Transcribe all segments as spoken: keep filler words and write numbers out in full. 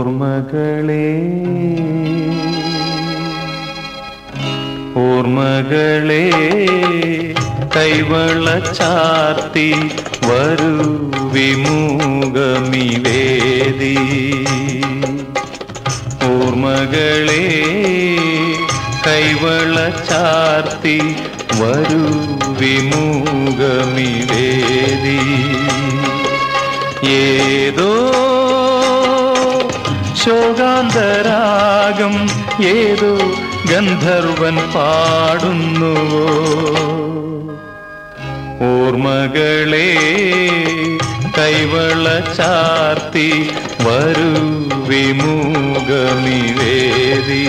ഓർമ്മകളേ ഓർമ്മകളേ കൈവള ചാർത്തി വരൂ വിമുഖമിവേദി. ഓർമ്മകളേ കൈവള ചാർത്തി വരൂ വിമുഖമിവേദി. ഏതോ ശോകാന്തരാഗം ഏതോ ഗന്ധർവൻ പാടുന്നുവോ. ഓർമ്മകളേ കൈവള ചാർത്തി വരൂ വിമുഖമിവേദി.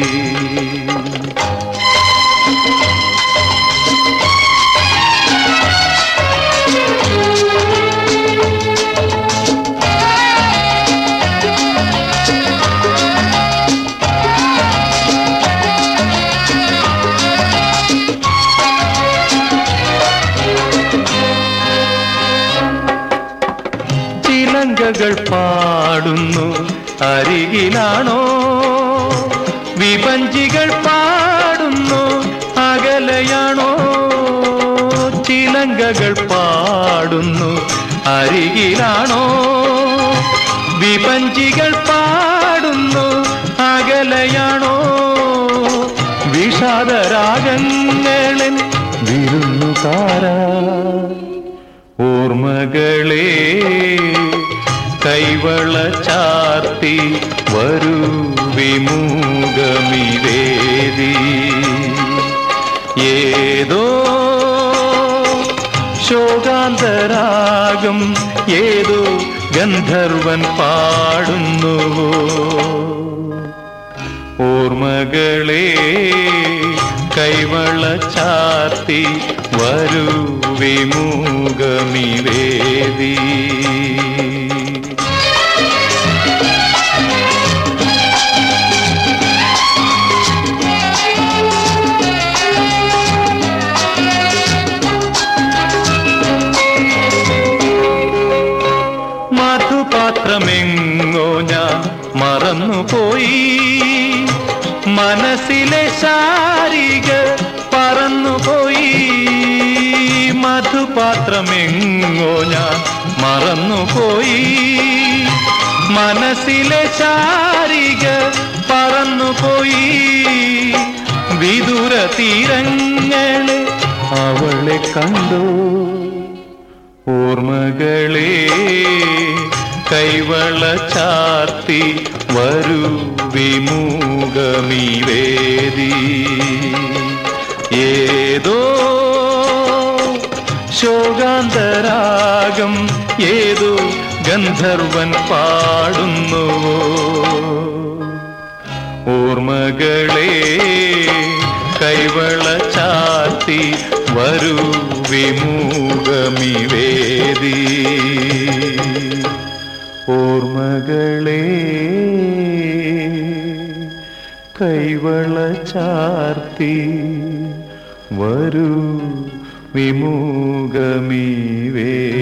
ചിലങ്കകൾ പാടുന്നു അരികിലാണോ, വിപഞ്ചികൾ പാടുന്നു അകലെയാണോ. ചിലങ്കകൾ പാടുന്നു അരികിലാണോ, വിപഞ്ചികൾ പാടുന്നു അകലെയാണോ. വിഷാദരാഗങ്ങളിൽ വിരുന്നുകാരാ. ഓർമ്മകളേ കൈവള ചാർത്തി വരൂ വിമുഖമിവേദി. ഏതോ ശോകാന്തരാഗം ഏതോ ഗന്ധർവൻ പാടുന്നുവോ. ഓർമ്മകളേ കൈവള ചാർത്തി വരൂ വിമുഖമിവേദി. മധുപാത്രമെങ്ങോ ഞാൻ മറന്നുപോയി, മനസ്സിലെ ശാരിക പറന്നുപോയി. മധുപാത്രമെങ്ങോ ഞാൻ മറന്നുപോയി, മനസ്സിലെ ശാരിക പറന്നുപോയി. വിദൂര തീരങ്ങളെ അവളെ കണ്ടു. ഓർമ്മകളേ കൈവള ചാർത്തി വരൂ വിമുഖമിവേദി. ഏതോ ശോകാന്തരാഗം ഏതോ ഗന്ധർവൻ പാടുന്നുവോ. ഓർമ്മകളേ കൈവള ചാർത്തി വരൂ വിമുഖമിവേദി. ഓർമ്മകളേ കൈവള ചാർത്തി വരൂ വിമുഖമിവേദി.